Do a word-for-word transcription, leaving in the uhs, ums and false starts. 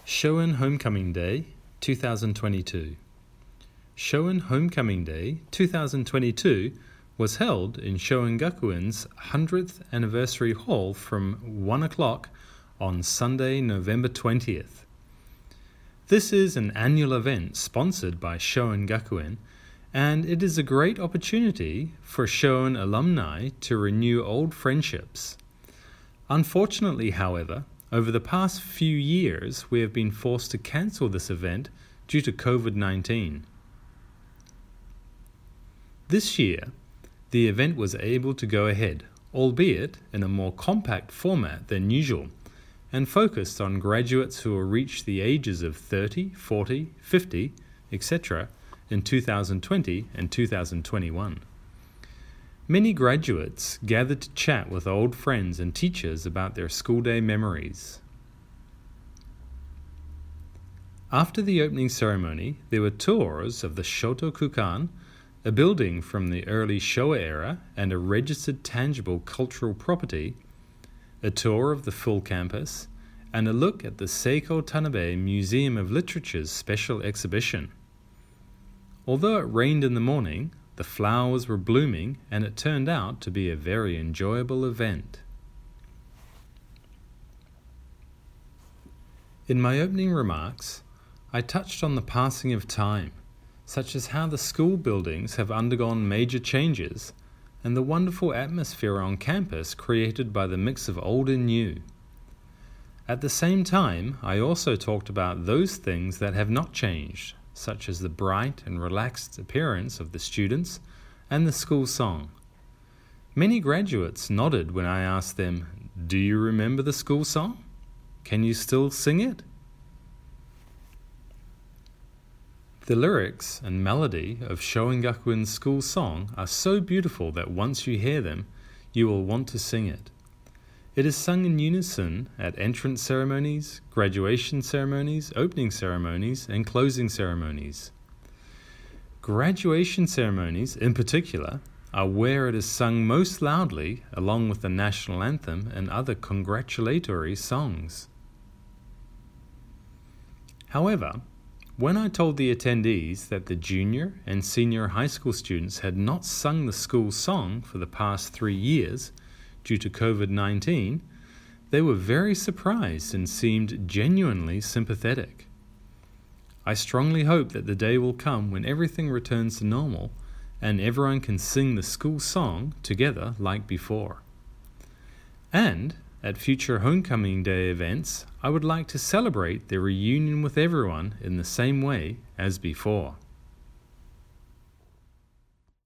Shoin Homecoming Day twenty twenty-two. Shoin Homecoming Day twenty twenty-two was held in Shoin Gakuin's one hundredth Anniversary Hall from one o'clock on Sunday, November twentieth. This is an annual event sponsored by Shoin Gakuin, and it is a great opportunity for Shoin alumni to renew old friendships. Unfortunately, however, over the past few years, we have been forced to cancel this event due to covid nineteen. This year, the event was able to go ahead, albeit in a more compact format than usual, and focused on graduates who will reach the ages of thirty, forty, fifty, et cetera in two thousand twenty and two thousand twenty-one. Many graduates gathered to chat with old friends and teachers about their school day memories. After the opening ceremony, there were tours of the Shotokukan, a building from the early Showa era and a registered tangible cultural property, a tour of the full campus, and a look at the Seiko Tanabe Museum of Literature's special exhibition. Although it rained in the morning, the flowers were blooming, and it turned out to be a very enjoyable event. In my opening remarks, I touched on the passing of time, such as how the school buildings have undergone major changes, and the wonderful atmosphere on campus created by the mix of old and new. At the same time, I also talked about those things that have not changed, such as the bright and relaxed appearance of the students and the school song. Many graduates nodded when I asked them, "Do you remember the school song? Can you still sing it?" The lyrics and melody of Shoin Gakuin's school song are so beautiful that once you hear them, you will want to sing it. It is sung in unison at entrance ceremonies, graduation ceremonies, opening ceremonies, and closing ceremonies. Graduation ceremonies, in particular, are where it is sung most loudly along with the national anthem and other congratulatory songs. However, when I told the attendees that the junior and senior high school students had not sung the school song for the past three years, due to covid nineteen, they were very surprised and seemed genuinely sympathetic. I strongly hope that the day will come when everything returns to normal and everyone can sing the school song together like before. And at future Homecoming Day events, I would like to celebrate the reunion with everyone in the same way as before.